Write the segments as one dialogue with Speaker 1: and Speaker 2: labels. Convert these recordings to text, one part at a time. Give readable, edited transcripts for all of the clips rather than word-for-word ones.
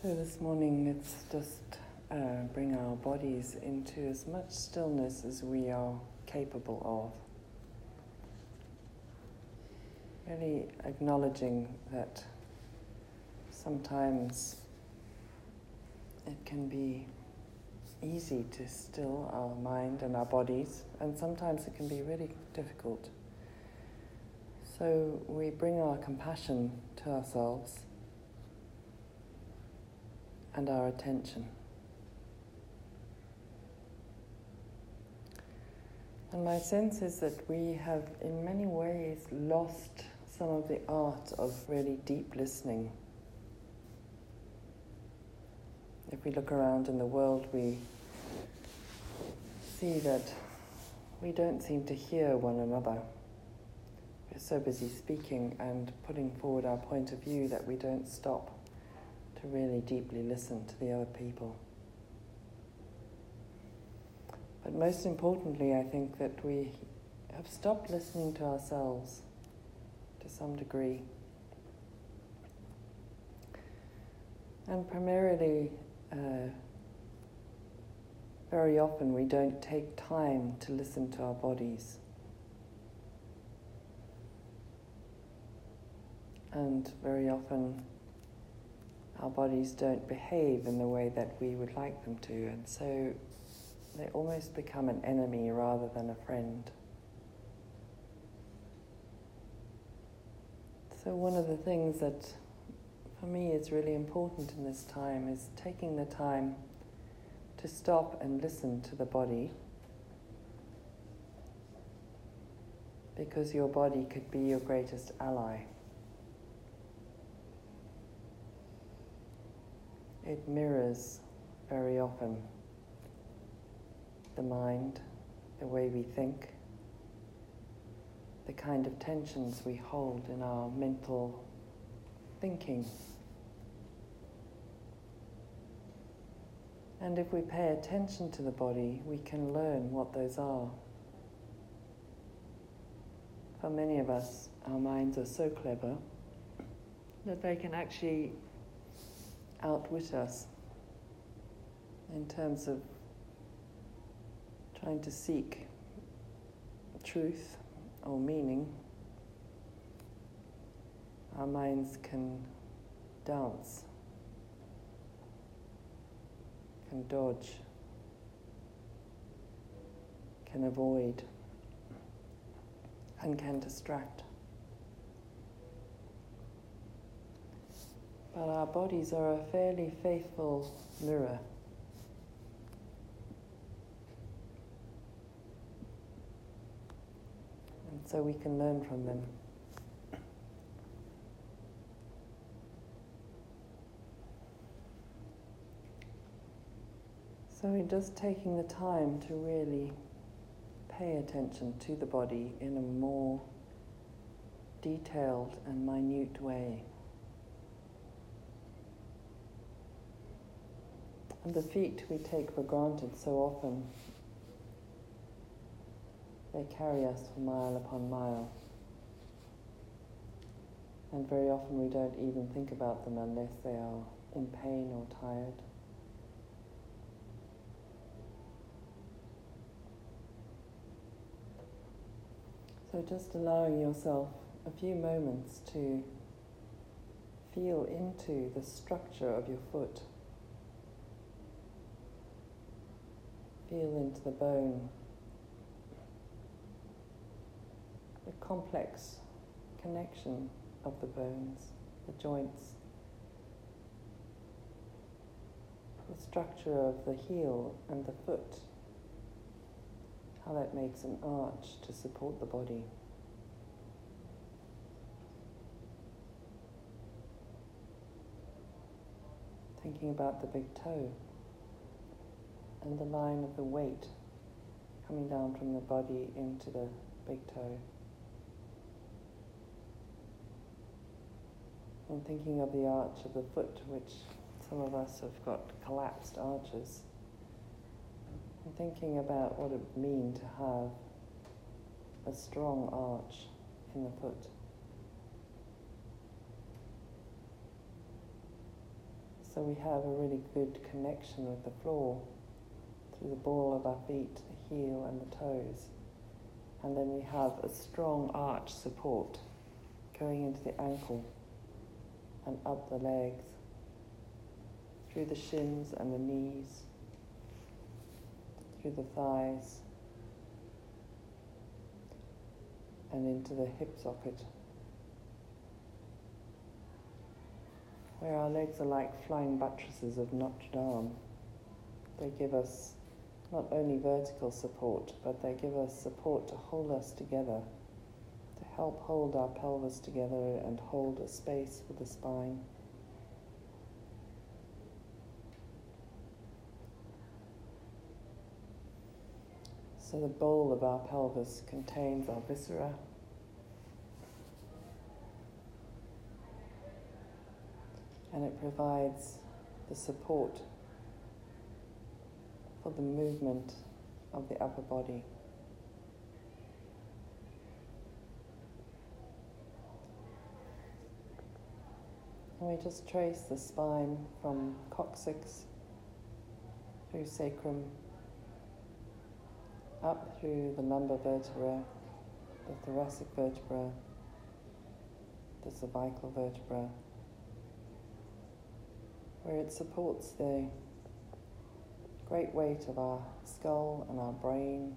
Speaker 1: So this morning, let's just bring our bodies into as much stillness as we are capable of. Really acknowledging that sometimes it can be easy to still our mind and our bodies, and sometimes it can be really difficult. So we bring our compassion to ourselves and our attention. And my sense is that we have in many ways lost some of the art of really deep listening. If we look around in the world, we see that we don't seem to hear one another. We're so busy speaking and putting forward our point of view that we don't stop to really deeply listen to the other people. But most importantly, I think that we have stopped listening to ourselves to some degree. And primarily, very often we don't take time to listen to our bodies. And very often our bodies don't behave in the way that we would like them to, and so they almost become an enemy rather than a friend. So one of the things that for me is really important in this time is taking the time to stop and listen to the body, because your body could be your greatest ally. It mirrors very often the mind, the way we think, the kind of tensions we hold in our mental thinking. And if we pay attention to the body, we can learn what those are. For many of us, our minds are so clever that they can actually outwit us in terms of trying to seek truth or meaning. Our minds can dance, can dodge, can avoid, and can distract. But our bodies are a fairly faithful mirror. And so we can learn from them. So we're just taking the time to really pay attention to the body in a more detailed and minute way. And the feet we take for granted so often. They carry us for mile upon mile. And very often we don't even think about them unless they are in pain or tired. So just allowing yourself a few moments to feel into the structure of your foot. Feel into the bone, the complex connection of the bones, the joints, the structure of the heel and the foot, how that makes an arch to support the body. Thinking about the big toe and the line of the weight coming down from the body into the big toe. And thinking of the arch of the foot, which some of us have got collapsed arches. And thinking about what it would mean to have a strong arch in the foot. So we have a really good connection with the floor through the ball of our feet, the heel and the toes. And then we have a strong arch support going into the ankle and up the legs, through the shins and the knees, through the thighs, and into the hip socket, where our legs are like flying buttresses of Notre Dame. They give us not only vertical support, but they give us support to hold us together, to help hold our pelvis together and hold a space for the spine. So the bowl of our pelvis contains our viscera, and it provides the support for the movement of the upper body. And we just trace the spine from coccyx through sacrum, up through the lumbar vertebra, the thoracic vertebra, the cervical vertebra, where it supports the great weight of our skull and our brain.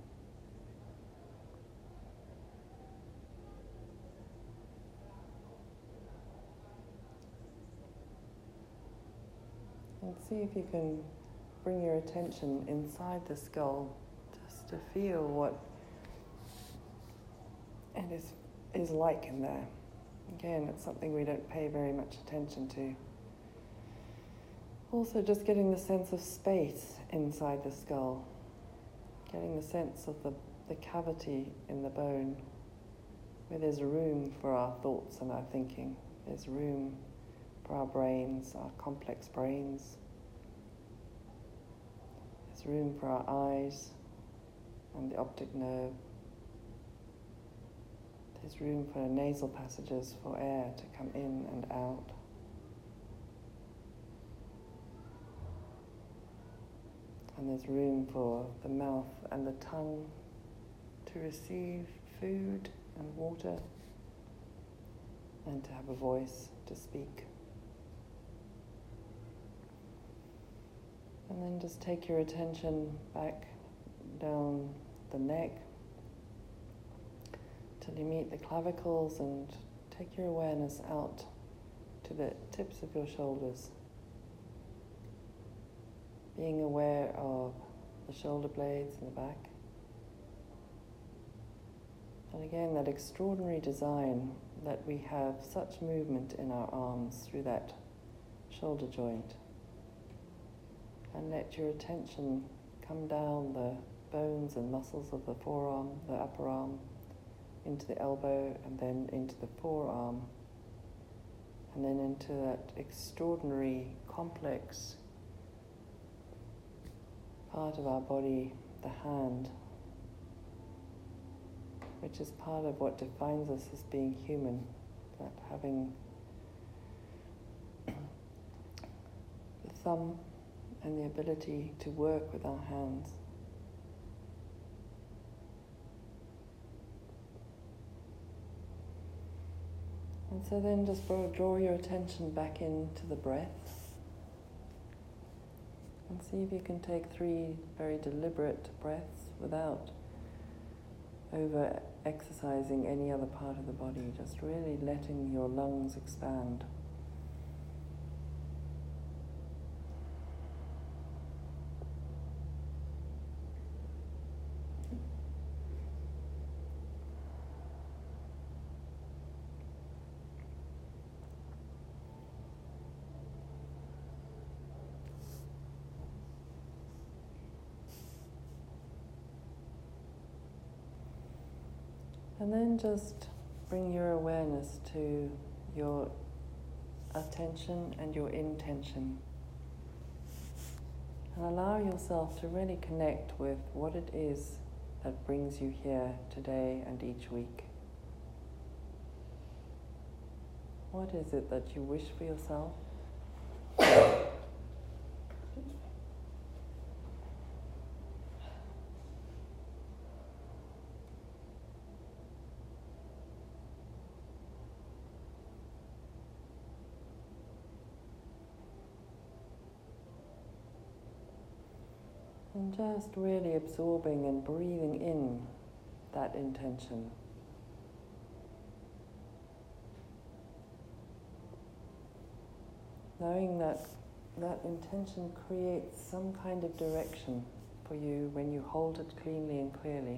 Speaker 1: And see if you can bring your attention inside the skull, just to feel what it is like in there. Again, it's something we don't pay very much attention to. Also just getting the sense of space inside the skull, getting the sense of the cavity in the bone, where there's room for our thoughts and our thinking. There's room for our brains, our complex brains. There's room for our eyes and the optic nerve. There's room for nasal passages for air to come in and out. And there's room for the mouth and the tongue to receive food and water and to have a voice to speak. And then just take your attention back down the neck till you meet the clavicles, and take your awareness out to the tips of your shoulders. Being aware of the shoulder blades in the back. And again, that extraordinary design that we have such movement in our arms through that shoulder joint. And let your attention come down the bones and muscles of the forearm, the upper arm, into the elbow, and then into the forearm, and then into that extraordinary, complex part of our body, the hand, which is part of what defines us as being human, that having the thumb and the ability to work with our hands. And so then just draw your attention back into the breath. And see if you can take 3 very deliberate breaths without over-exercising any other part of the body, just really letting your lungs expand. And then just bring your awareness to your attention and your intention. And allow yourself to really connect with what it is that brings you here today and each week. What is it that you wish for yourself? And just really absorbing and breathing in that intention. Knowing that that intention creates some kind of direction for you when you hold it cleanly and clearly.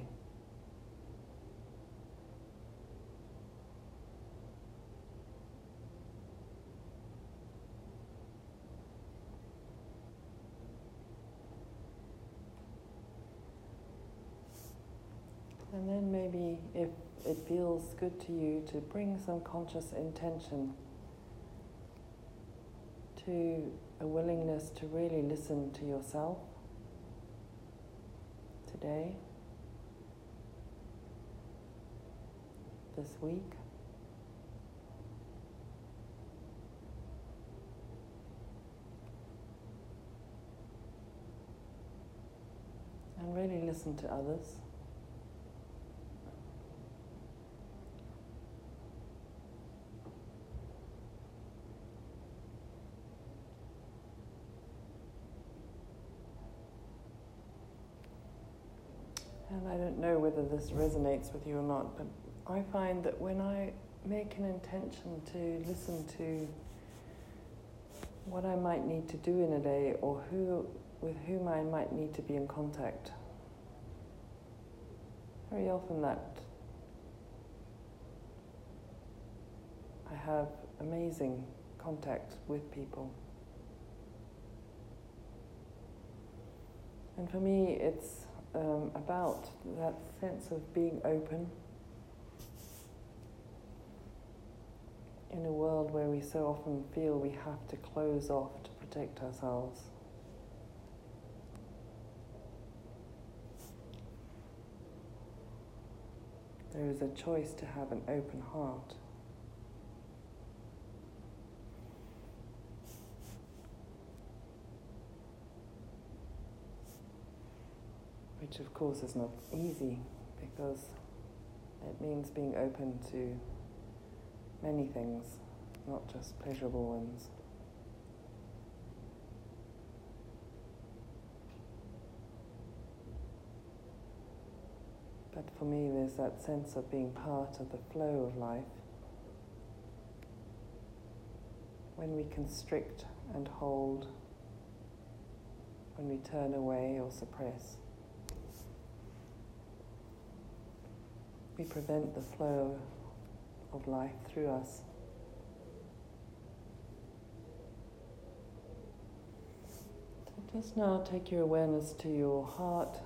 Speaker 1: And then maybe, if it feels good to you, to bring some conscious intention to a willingness to really listen to yourself today, this week. And really listen to others. And I don't know whether this resonates with you or not, but I find that when I make an intention to listen to what I might need to do in a day, or with whom I might need to be in contact, very often that I have amazing contact with people. And for me, it's about that sense of being open in a world where we so often feel we have to close off to protect ourselves. There is a choice to have an open heart. Which of course is not easy, because it means being open to many things, not just pleasurable ones. But for me, there's that sense of being part of the flow of life. When we constrict and hold, when we turn away or suppress, we prevent the flow of life through us. So just now take your awareness to your heart.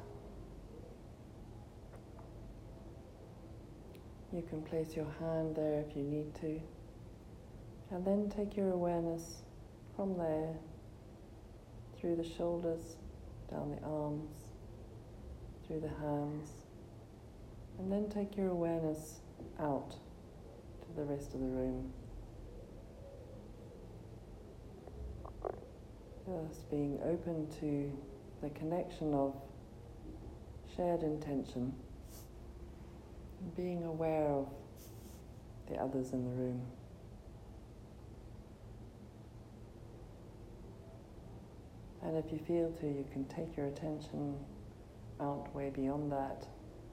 Speaker 1: You can place your hand there if you need to. And then take your awareness from there, through the shoulders, down the arms, through the hands. And then take your awareness out to the rest of the room. Just being open to the connection of shared intention, and being aware of the others in the room. And if you feel to, you can take your attention out way beyond that.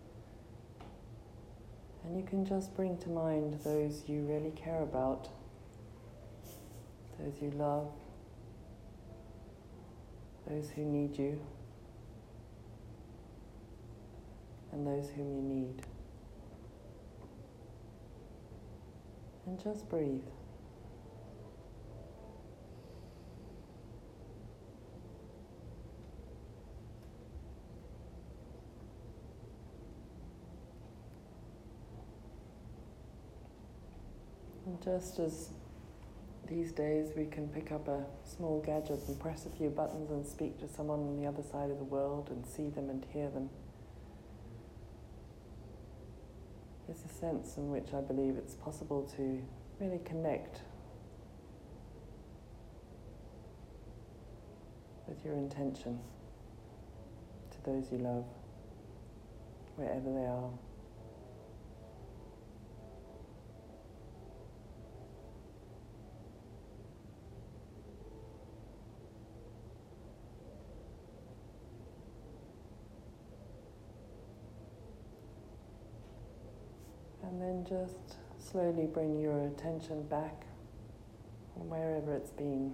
Speaker 1: And you can just bring to mind those you really care about, those you love, those who need you, and those whom you need. And just breathe. And just as these days we can pick up a small gadget and press a few buttons and speak to someone on the other side of the world and see them and hear them, there's a sense in which I believe it's possible to really connect with your intention to those you love, wherever they are. then just slowly bring your attention back from wherever it's been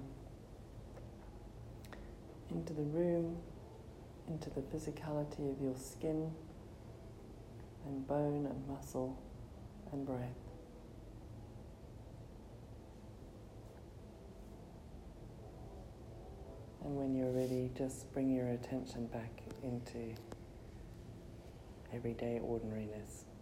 Speaker 1: into the room, into the physicality of your skin and bone and muscle and breath. And when you're ready, just bring your attention back into everyday ordinariness.